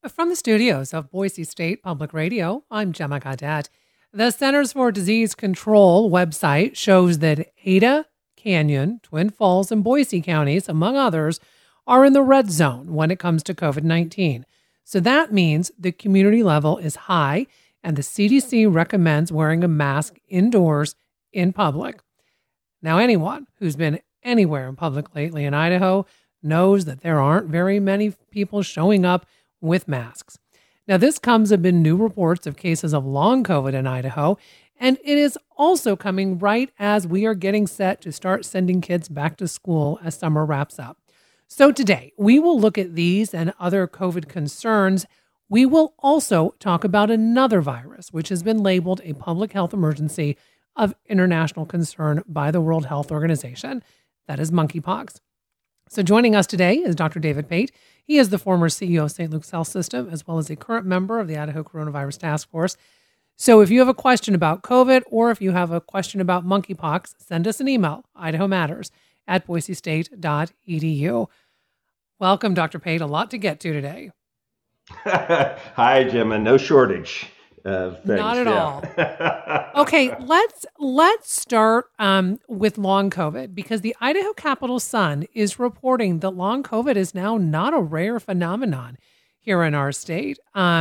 From the studios of Boise State Public Radio, I'm Gemma Gaudette. The Centers for Disease Control website shows that Ada, Canyon, Twin Falls, and Boise counties, among others, are in the red zone when it comes to COVID-19. So that means the community level is high, and the CDC recommends wearing a mask indoors in public. Now, anyone who's been anywhere in public lately in Idaho knows that there aren't very many people showing up with masks. Now, this comes amid new reports of cases of long COVID in Idaho, and it is also coming right as we are getting set to start sending kids back to school as summer wraps up. So today, we will look at these and other COVID concerns. We will also talk about another virus, which has been labeled a public health emergency of international concern by the World Health Organization. That is monkeypox. So joining us today is Dr. David Pate. He is the former CEO of St. Luke's Health System, as well as a current member of the Idaho Coronavirus Task Force. So if you have a question about COVID or if you have a question about monkeypox, send us an email, idahomatters@boisestate.edu. Welcome, Dr. Pate. A lot to get to today. Hi, Gemma. No shortage of things. Not at all. Okay, let's start with long COVID, because the Idaho Capital Sun is reporting that long COVID is now not a rare phenomenon here in our state.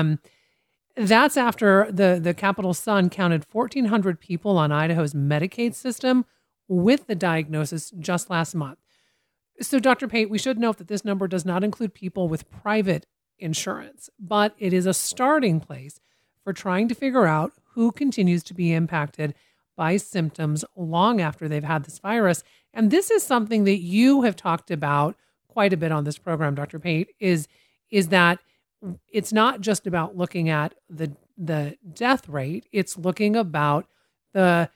That's after the Capital Sun counted 1,400 people on Idaho's Medicaid system with the diagnosis just last month. So, Dr. Pate, we should note that this number does not include people with private insurance, but it is a starting place for trying to figure out who continues to be impacted by symptoms long after they've had this virus. And this is something that you have talked about quite a bit on this program, Dr. Pate, is that it's not just about looking at the death rate, it's looking about the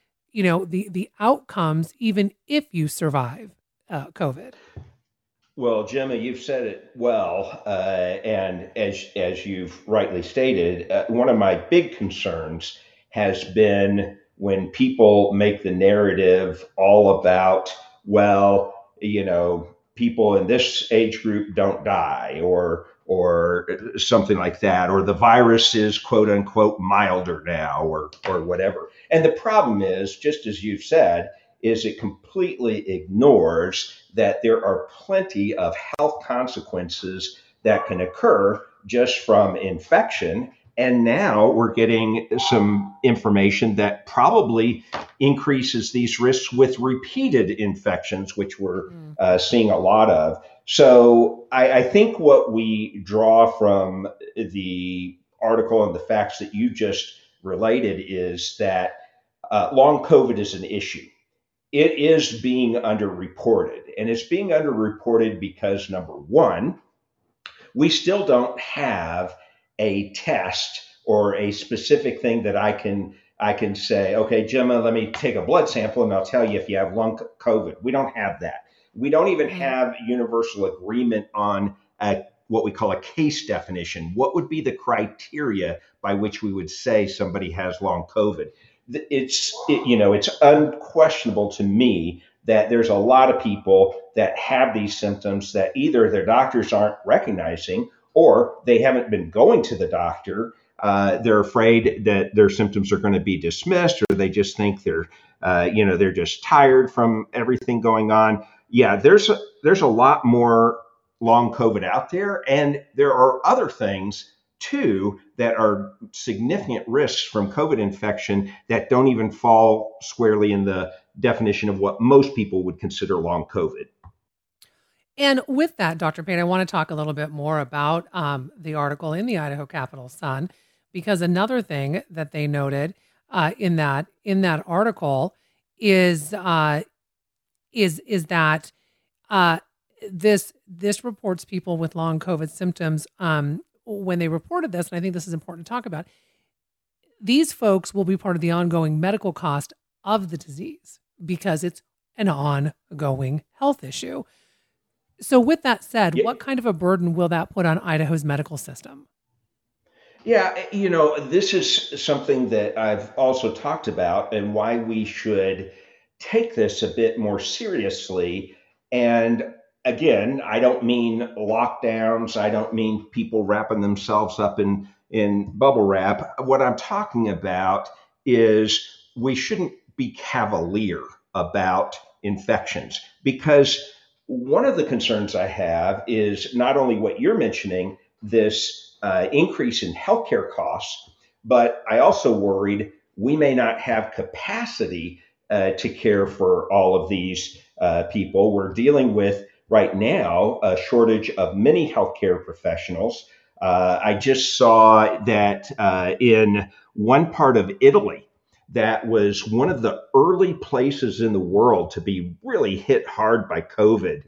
outcomes even if you survive COVID. Well, Gemma, you've said it well, and as you've rightly stated, one of my big concerns has been when people make the narrative all about, well, people in this age group don't die, or something like that, or the virus is quote unquote milder now, or whatever. And the problem is, just as you've said, is it completely ignores that there are plenty of health consequences that can occur just from infection. And now we're getting some information that probably increases these risks with repeated infections, which we're seeing a lot of. So I think what we draw from the article and the facts that you just related is that long COVID is an issue. It is being underreported, and it's being underreported because, number one, we still don't have a test or a specific thing that I can say, okay, Gemma, let me take a blood sample and I'll tell you if you have long COVID. We don't have that. We don't even have universal agreement on what we call a case definition. What would be the criteria by which we would say somebody has long COVID? It's unquestionable to me that there's a lot of people that have these symptoms that either their doctors aren't recognizing or they haven't been going to the doctor. They're afraid that their symptoms are going to be dismissed, or they just think they're just tired from everything going on. Yeah, there's a lot more long COVID out there, and there are other things too that are significant risks from COVID infection that don't even fall squarely in the definition of what most people would consider long COVID. And with that, Dr. Pate, I want to talk a little bit more about the article in the Idaho Capital Sun, because another thing that they noted in that article is that this reports people with long COVID symptoms. When they reported this, and I think this is important to talk about, these folks will be part of the ongoing medical cost of the disease because it's an ongoing health issue. So with that said, what kind of a burden will that put on Idaho's medical system? Yeah, this is something that I've also talked about, and why we should take this a bit more seriously and again, I don't mean lockdowns. I don't mean people wrapping themselves up in bubble wrap. What I'm talking about is we shouldn't be cavalier about infections, because one of the concerns I have is not only what you're mentioning, this increase in healthcare costs, but I also worried we may not have capacity to care for all of these people. We're dealing with right now a shortage of many healthcare professionals. I just saw that in one part of Italy, that was one of the early places in the world to be really hit hard by COVID.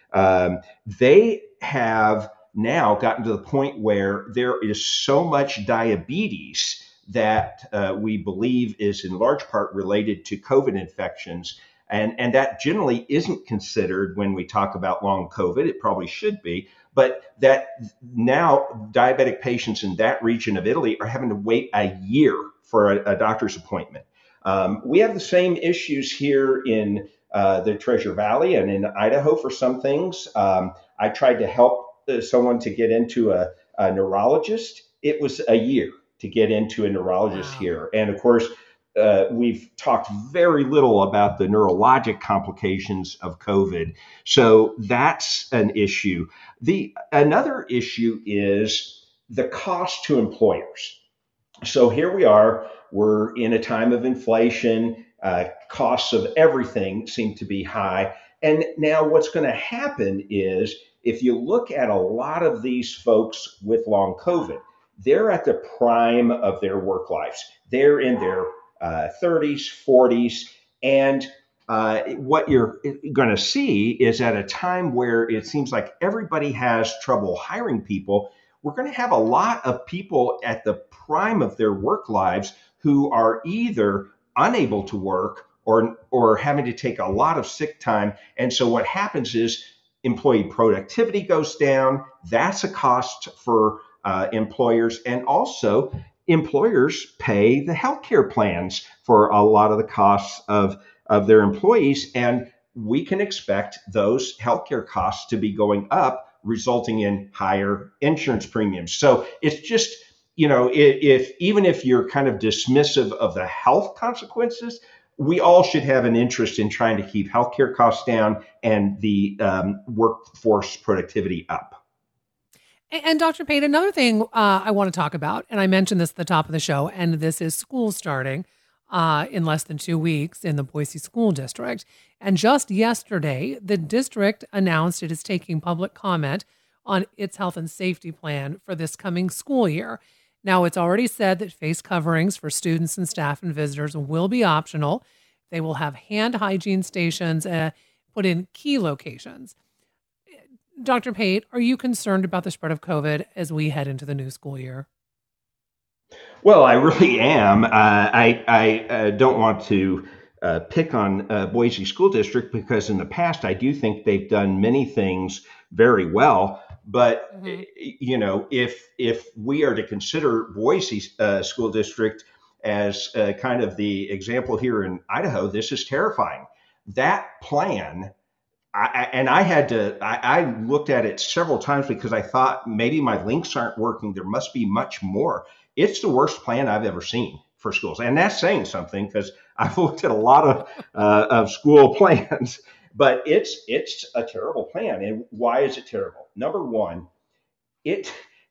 They have now gotten to the point where there is so much diabetes that we believe is in large part related to COVID infections. And that generally isn't considered when we talk about long COVID. It probably should be. But that now diabetic patients in that region of Italy are having to wait a year for a doctor's appointment. We have the same issues here in the Treasure Valley and in Idaho for some things. I tried to help someone to get into a neurologist. It was a year to get into a neurologist Wow. here. And of course, we've talked very little about the neurologic complications of COVID. So that's an issue. Another issue is the cost to employers. So here we are, we're in a time of inflation, costs of everything seem to be high. And now what's going to happen is if you look at a lot of these folks with long COVID, they're at the prime of their work lives. They're in their 30s, 40s, and what you're going to see is at a time where it seems like everybody has trouble hiring people, we're going to have a lot of people at the prime of their work lives who are either unable to work or having to take a lot of sick time. And so what happens is employee productivity goes down. That's a cost for employers, and also employers pay the healthcare plans for a lot of the costs of their employees, and we can expect those healthcare costs to be going up, resulting in higher insurance premiums. So it's just, if even if you're kind of dismissive of the health consequences, we all should have an interest in trying to keep healthcare costs down and the workforce productivity up. And Dr. Pate, another thing I want to talk about, and I mentioned this at the top of the show, and this is school starting in less than 2 weeks in the Boise School District. And just yesterday, the district announced it is taking public comment on its health and safety plan for this coming school year. Now, it's already said that face coverings for students and staff and visitors will be optional. They will have hand hygiene stations put in key locations. Dr. Pate, are you concerned about the spread of COVID as we head into the new school year? Well, I really am. I don't want to pick on Boise School District, because in the past I do think they've done many things very well. But Mm-hmm. if we are to consider Boise School District as kind of the example here in Idaho, this is terrifying. That plan. I looked at it several times because I thought maybe my links aren't working. There must be much more. It's the worst plan I've ever seen for schools. And that's saying something, because I've looked at a lot of school plans, but it's a terrible plan. And why is it terrible? Number one, it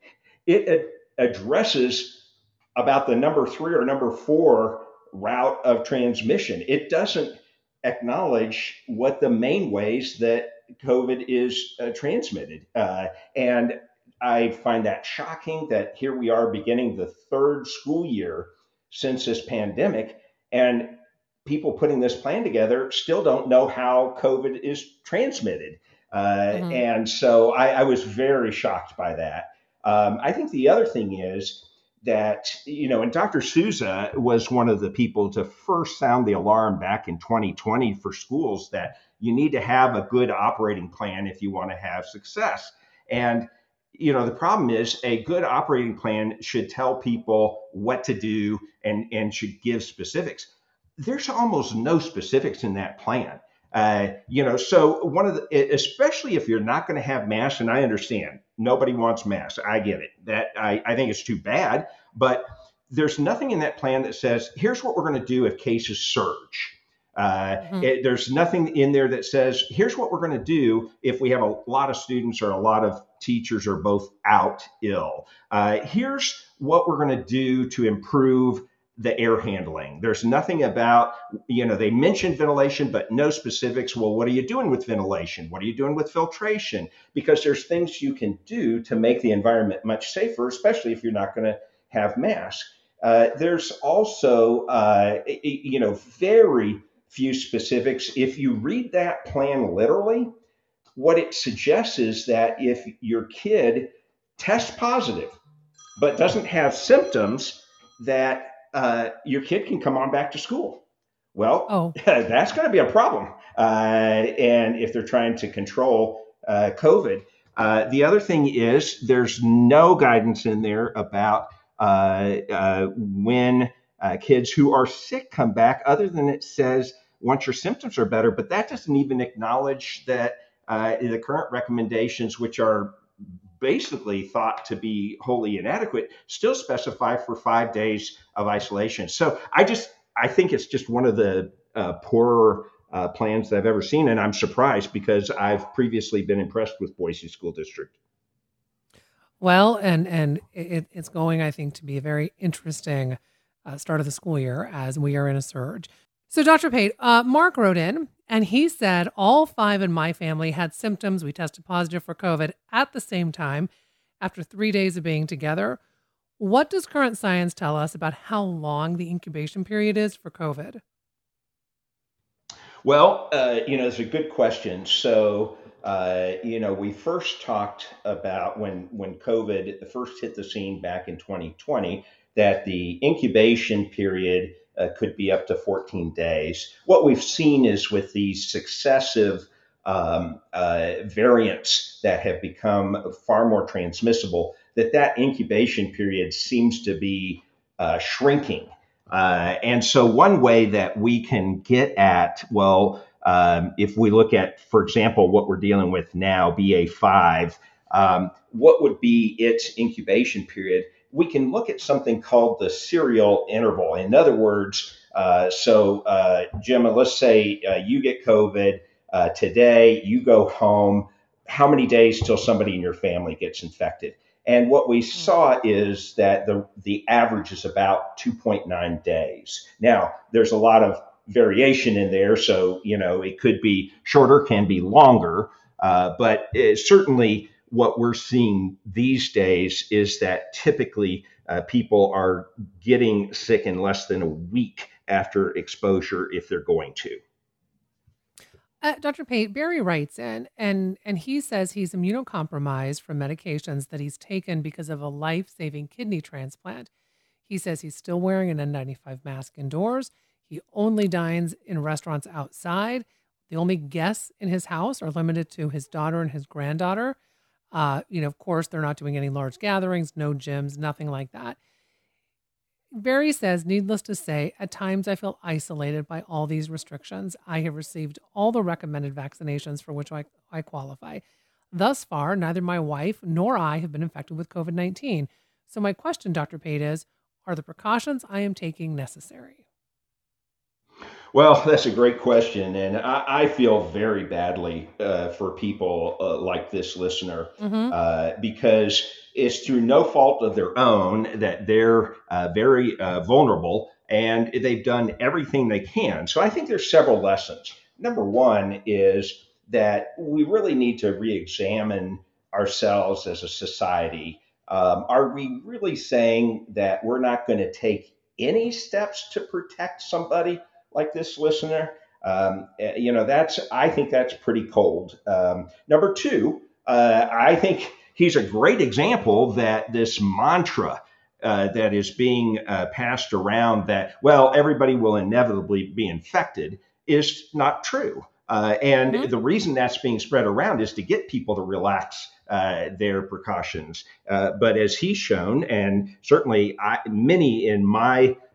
addresses about the number 3 or number 4 route of transmission. It doesn't acknowledge what the main ways that COVID is transmitted. And I find that shocking that here we are beginning the 3rd school year since this pandemic, and people putting this plan together still don't know how COVID is transmitted. Mm-hmm. And so I was very shocked by that. I think the other thing is that, and Dr. Souza was one of the people to first sound the alarm back in 2020 for schools, that you need to have a good operating plan if you want to have success. And, the problem is a good operating plan should tell people what to do and should give specifics. There's almost no specifics in that plan. So especially if you're not going to have masks, and I understand nobody wants masks. I get it. That I think it's too bad, but there's nothing in that plan that says, here's what we're going to do if cases surge. Mhm. There's nothing in there that says, here's what we're going to do if we have a lot of students or a lot of teachers are both out ill. Here's what we're going to do to improve the air handling. There's nothing about, they mentioned ventilation, but no specifics. Well, what are you doing with ventilation? What are you doing with filtration? Because there's things you can do to make the environment much safer, especially if you're not going to have masks. There's also, very few specifics. If you read that plan literally, what it suggests is that if your kid tests positive but doesn't have symptoms, that your kid can come on back to school. Well, Oh, that's going to be a problem. And if they're trying to control COVID, the other thing is there's no guidance in there about when kids who are sick come back, other than it says once your symptoms are better, but that doesn't even acknowledge that the current recommendations, which are basically thought to be wholly inadequate, still specify for 5 days of isolation. So I think it's just one of the poorer plans that I've ever seen, and I'm surprised because I've previously been impressed with Boise School District. well, and it's going, I think, to be a very interesting start of the school year as we are in a surge. So, Dr. Pate, Mark wrote in and he said, all 5 in my family had symptoms. We tested positive for COVID at the same time after 3 days of being together. What does current science tell us about how long the incubation period is for COVID? Well, it's a good question. So, we first talked about when COVID first hit the scene back in 2020, that the incubation period could be up to 14 days. What we've seen is with these successive variants that have become far more transmissible, that incubation period seems to be shrinking. And so one way that we can get at, if we look at, for example, what we're dealing with now, BA5, what would be its incubation period? We can look at something called the serial interval. In other words, Gemma, let's say you get COVID today, you go home. How many days till somebody in your family gets infected? And what we saw is that the average is about 2.9 days. Now, there's a lot of variation in there, so it could be shorter, can be longer, but certainly what we're seeing these days is that typically people are getting sick in less than a week after exposure if they're going to. Dr. Pate, Barry writes in, and he says he's immunocompromised from medications that he's taken because of a life-saving kidney transplant. He says he's still wearing an N95 mask indoors. He only dines in restaurants outside. The only guests in his house are limited to his daughter and his granddaughter. Of course, they're not doing any large gatherings, no gyms, nothing like that. Barry says, needless to say, at times I feel isolated by all these restrictions. I have received all the recommended vaccinations for which I qualify. Thus far, neither my wife nor I have been infected with COVID-19. So my question, Dr. Pate, is, are the precautions I am taking necessary? Well, that's a great question. And I feel very badly for people like this listener Mm-hmm. because it's through no fault of their own that they're very vulnerable and they've done everything they can. So I think there's several lessons. Number one is that we really need to re-examine ourselves as a society. Are we really saying that we're not going to take any steps to protect somebody like this listener? I think that's pretty cold. Number two, I think he's a great example that this mantra that is being passed around that, everybody will inevitably be infected is not true. And Mm-hmm. the reason that's being spread around is to get people to relax their precautions. But as he's shown, and certainly many in my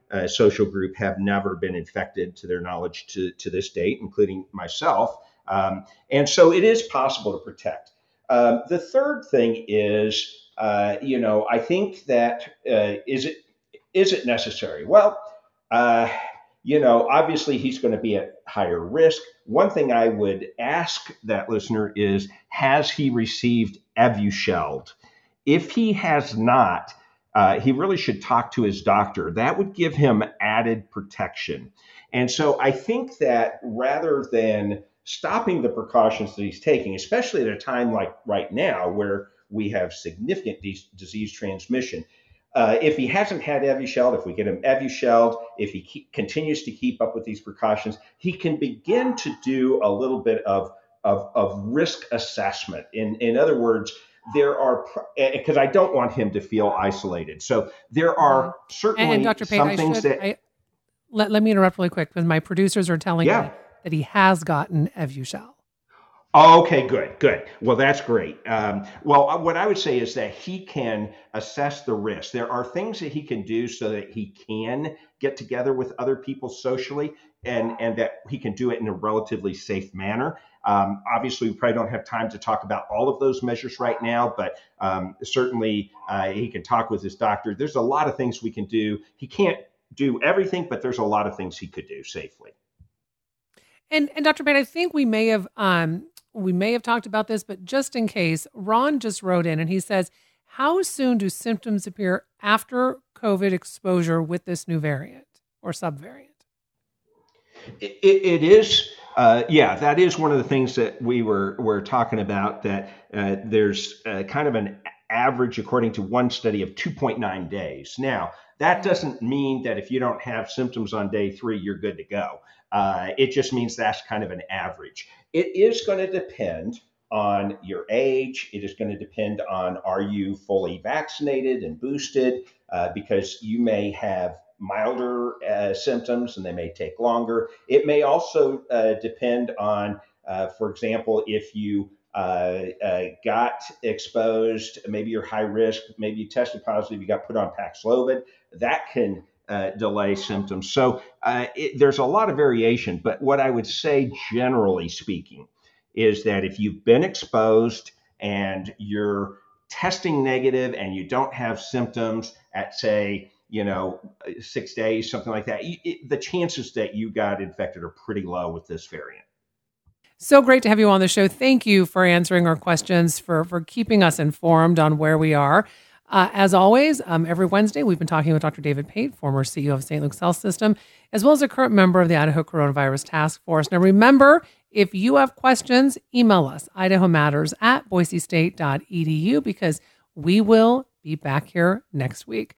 social group have never been infected to their knowledge to this date, including myself. And so it is possible to protect. The third thing is, I think that is it necessary? Well, obviously he's going to be at higher risk. One thing I would ask that listener is, has he received Evusheld? If he has not, he really should talk to his doctor. That would give him added protection. And so I think that rather than stopping the precautions that he's taking, especially at a time like right now where we have significant disease transmission, if he hasn't had Evusheld, if we get him Evusheld, if he continues to keep up with these precautions, he can begin to do a little bit of risk assessment. In other words, there are, because I don't want him to feel isolated. So there are certainly and Dr. Pate, some things let me interrupt really quick, because my producers are telling me that he has gotten Evusheld. Okay, good. Well, that's great. What I would say is that he can assess the risk. There are things that he can do so that he can get together with other people socially, and that he can do it in a relatively safe manner. Obviously, we probably don't have time to talk about all of those measures right now, but certainly he can talk with his doctor. There's a lot of things we can do. He can't do everything, but there's a lot of things he could do safely. And Dr. Pate, I think we may have talked about this, but just in case, Ron just wrote in and he says, how soon do symptoms appear after COVID exposure with this new variant or subvariant? It is, that is one of the things that we were talking about, that there's kind of an average, according to one study, of 2.9 days. Now, that doesn't mean that if you don't have symptoms on day 3, you're good to go. It just means that's kind of an average. It is going to depend on your age. It is going to depend on, are you fully vaccinated and boosted? Because you may have milder symptoms and they may take longer. It may also depend on, for example, if you got exposed, maybe you're high risk, maybe you tested positive, you got put on Paxlovid, that can delay symptoms. So there's a lot of variation, but what I would say, generally speaking, is that if you've been exposed and you're testing negative and you don't have symptoms at, say, 6 days, something like that, the chances that you got infected are pretty low with this variant. So great to have you on the show. Thank you for answering our questions, for keeping us informed on where we are. As always, every Wednesday, we've been talking with Dr. David Pate, former CEO of St. Luke's Health System, as well as a current member of the Idaho Coronavirus Task Force. Now, remember, if you have questions, email us, idahomatters@boisestate.edu, because we will be back here next week.